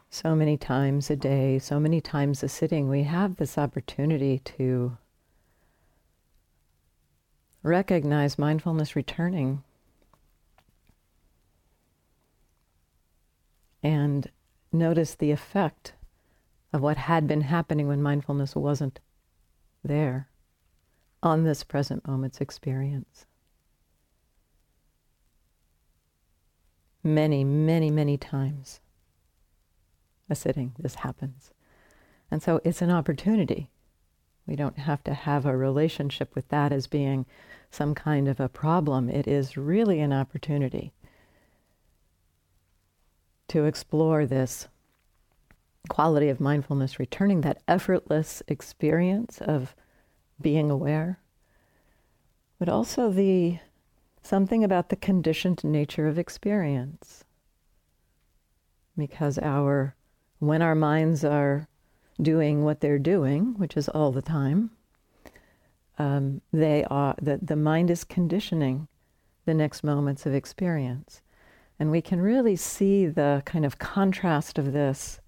So many times a day, so many times a sitting, we have this opportunity to recognize mindfulness returning and notice the effect of what had been happening when mindfulness wasn't there on this present moment's experience. Many, many, many times a sitting, this happens. And so it's an opportunity. We don't have to have a relationship with that as being some kind of a problem. It is really an opportunity to explore this quality of mindfulness returning, that effortless experience of being aware, but also something about the conditioned nature of experience. Because when our minds are doing what they're doing, which is all the time, the mind is conditioning the next moments of experience. And we can really see the kind of contrast of this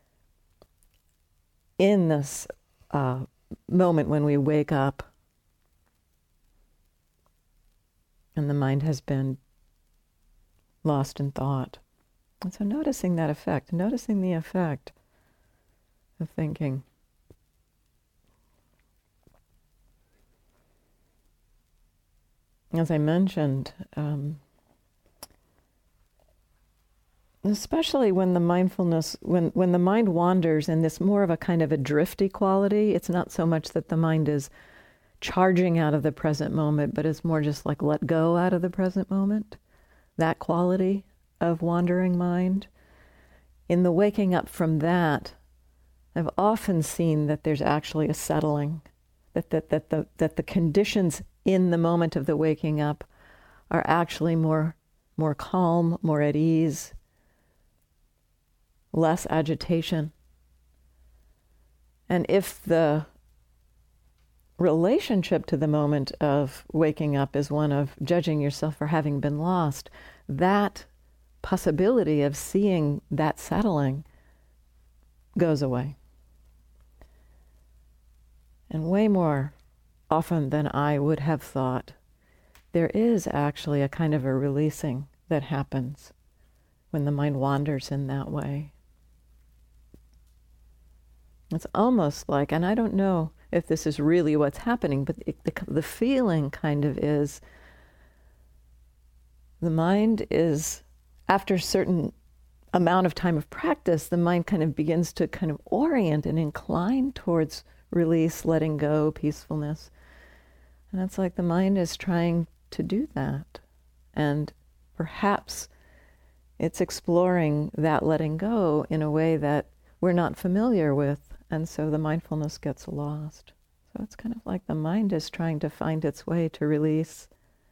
in this moment when we wake up and the mind has been lost in thought. And so noticing that effect, noticing the effect of thinking. As I mentioned, especially when the mindfulness, when the mind wanders in this more of a kind of a drifty quality, it's not so much that the mind is charging out of the present moment, but it's more just like let go out of the present moment, that quality of wandering mind. In the waking up from that, I've often seen that there's actually a settling, that the conditions in the moment of the waking up are actually more calm, more at ease, less agitation. And if the relationship to the moment of waking up is one of judging yourself for having been lost, that possibility of seeing that settling goes away. And way more often than I would have thought, there is actually a kind of a releasing that happens when the mind wanders in that way. It's almost like, and I don't know if this is really what's happening, but the feeling kind of is, the mind is, after a certain amount of time of practice, the mind kind of begins to kind of orient and incline towards release, letting go, peacefulness. And it's like the mind is trying to do that. And perhaps it's exploring that letting go in a way that we're not familiar with. And so the mindfulness gets lost. So it's kind of like the mind is trying to find its way to release.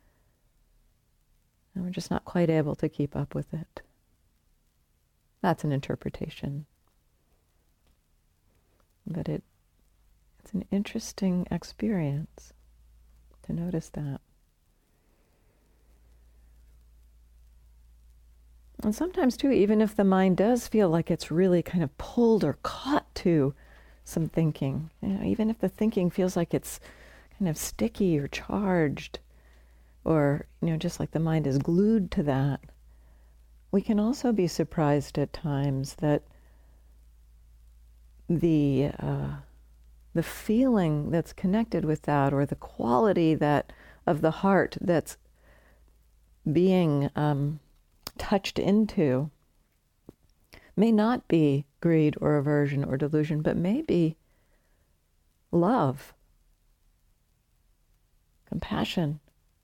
And we're just not quite able to keep up with it. That's an interpretation. But it's an interesting experience to notice that. And sometimes too, even if the mind does feel like it's really kind of pulled or caught to some thinking, even if the thinking feels like it's kind of sticky or charged, or just like the mind is glued to that, we can also be surprised at times that the feeling that's connected with that, or the quality that of the heart that's being touched into, may not be greed or aversion or delusion, but may be love, compassion,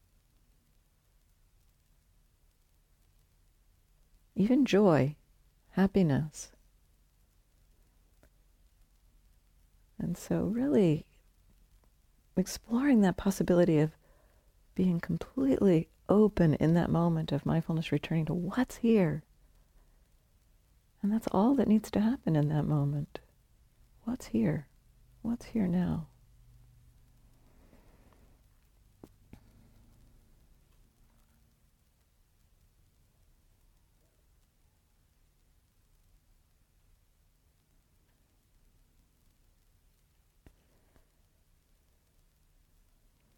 even joy, happiness. And so really exploring that possibility of being completely open in that moment of mindfulness, returning to what's here. And that's all that needs to happen in that moment. What's here? What's here now?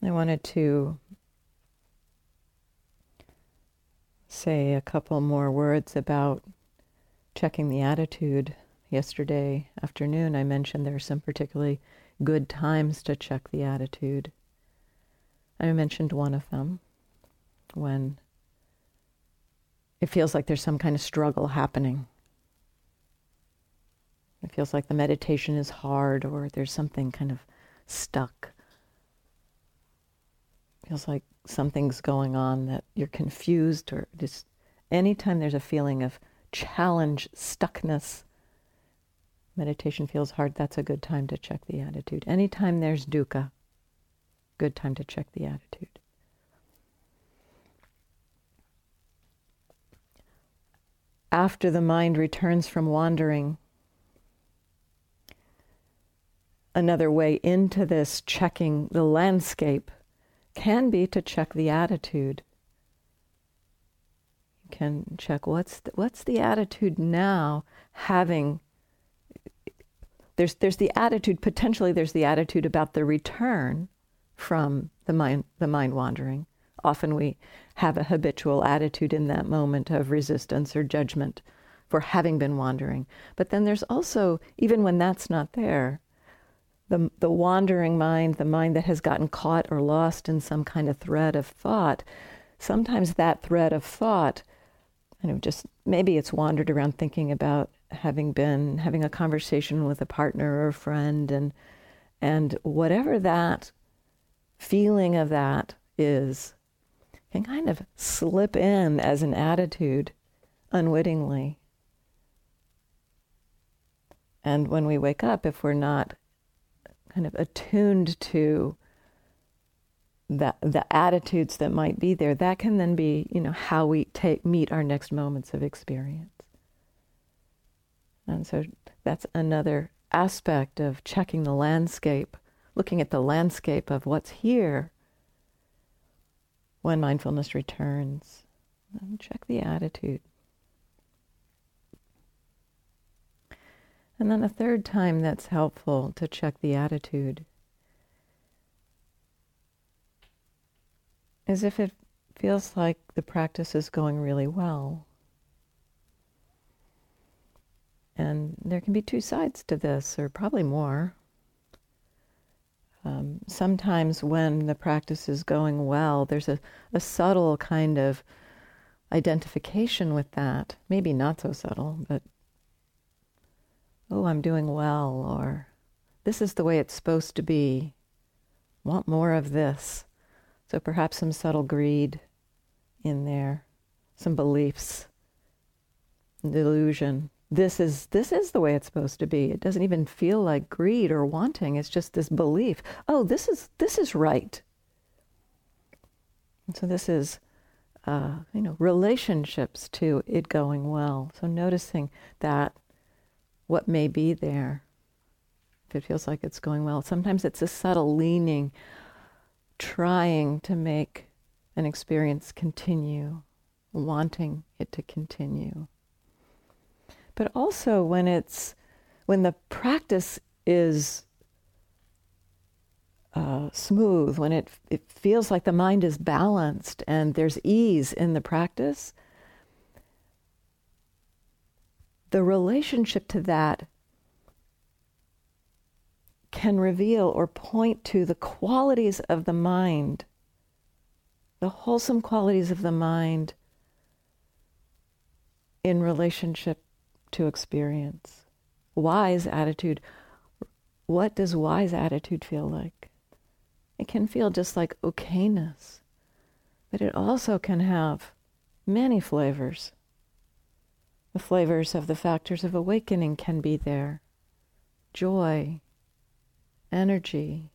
I wanted to say a couple more words about checking the attitude. Yesterday afternoon, I mentioned there are some particularly good times to check the attitude. I mentioned one of them, when it feels like there's some kind of struggle happening. It feels like the meditation is hard, or there's something kind of stuck. It feels like something's going on, that you're confused, or just anytime there's a feeling of challenge, stuckness, meditation feels hard, that's a good time to check the attitude. Anytime there's dukkha, good time to check the attitude. After the mind returns from wandering, another way into this checking the landscape can be to check the attitude. You can check what's the attitude now, having there's the attitude, potentially there's the attitude about the return from the mind wandering. Often we have a habitual attitude in that moment of resistance or judgment for having been wandering. But then there's also, even when that's not there, the wandering mind, the mind that has gotten caught or lost in some kind of thread of thought, sometimes that thread of thought, just maybe it's wandered around thinking about having a conversation with a partner or a friend, and whatever that feeling of that is, can kind of slip in as an attitude unwittingly. And when we wake up, if we're not kind of attuned to the attitudes that might be there, that can then be, how we meet our next moments of experience. And so that's another aspect of checking the landscape, looking at the landscape of what's here when mindfulness returns. And check the attitude. And then a third time that's helpful to check the attitude is if it feels like the practice is going really well. And there can be two sides to this, or probably more. Sometimes when the practice is going well, there's a subtle kind of identification with that. Maybe not so subtle, but, oh, I'm doing well, or this is the way it's supposed to be. Want more of this. So perhaps some subtle greed in there, some beliefs, delusion. This is the way it's supposed to be. It doesn't even feel like greed or wanting. It's just this belief. Oh, this is right. And so this is, relationships to it going well. So noticing that what may be there, if it feels like it's going well. Sometimes it's a subtle leaning, trying to make an experience continue, wanting it to continue. But also when the practice is smooth, when it feels like the mind is balanced and there's ease in the practice, the relationship to that can reveal or point to the qualities of the mind, the wholesome qualities of the mind in relationship to experience. Wise attitude. What does wise attitude feel like? It can feel just like okayness, but it also can have many flavors. The flavors of the factors of awakening can be there. Joy, energy,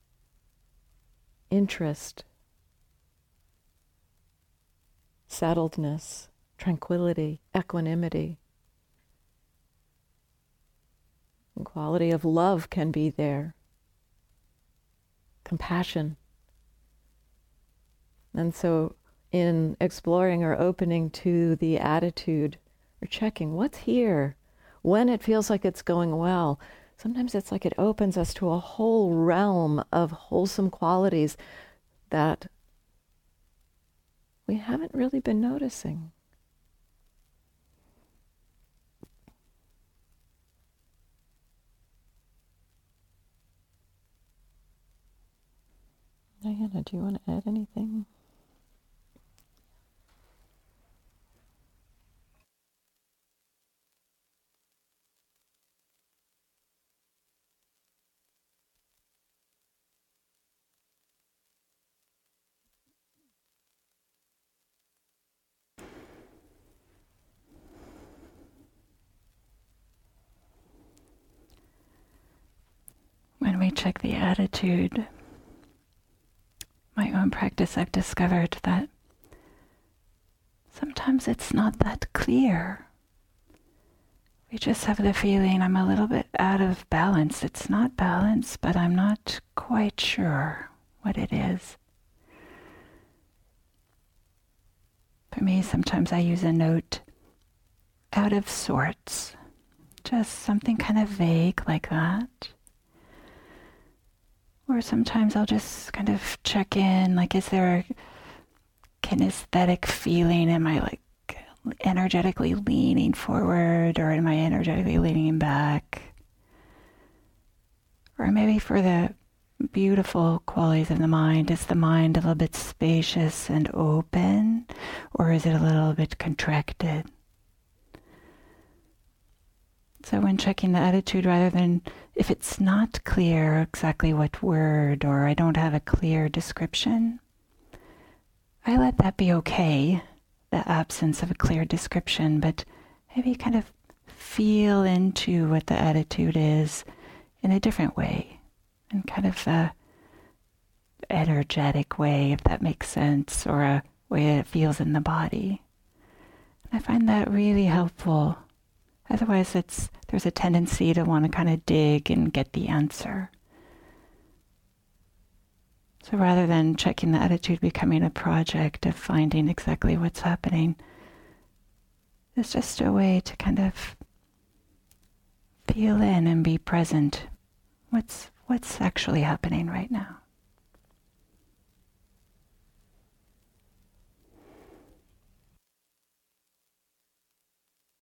interest, settledness, tranquility, equanimity. The quality of love can be there. Compassion. And so in exploring or opening to the attitude, or checking what's here, when it feels like it's going well, sometimes it's like it opens us to a whole realm of wholesome qualities that we haven't really been noticing. Diana, do you want to add anything? When we check the attitude, my own practice, I've discovered that sometimes it's not that clear. We just have the feeling I'm a little bit out of balance. It's not balance, but I'm not quite sure what it is. For me, sometimes I use a note out of sorts, just something kind of vague like that. Or sometimes I'll just kind of check in, like, is there a kinesthetic feeling? Am I like energetically leaning forward, or am I energetically leaning back? Or maybe for the beautiful qualities of the mind, is the mind a little bit spacious and open, or is it a little bit contracted? So when checking the attitude, rather than, if it's not clear exactly what word, or I don't have a clear description, I let that be okay, the absence of a clear description, but maybe kind of feel into what the attitude is in a different way, in kind of a energetic way, if that makes sense, or a way that it feels in the body. And I find that really helpful. Otherwise, there's a tendency to want to kind of dig and get the answer. So rather than checking the attitude becoming a project of finding exactly what's happening, it's just a way to kind of feel in and be present. What's actually happening right now?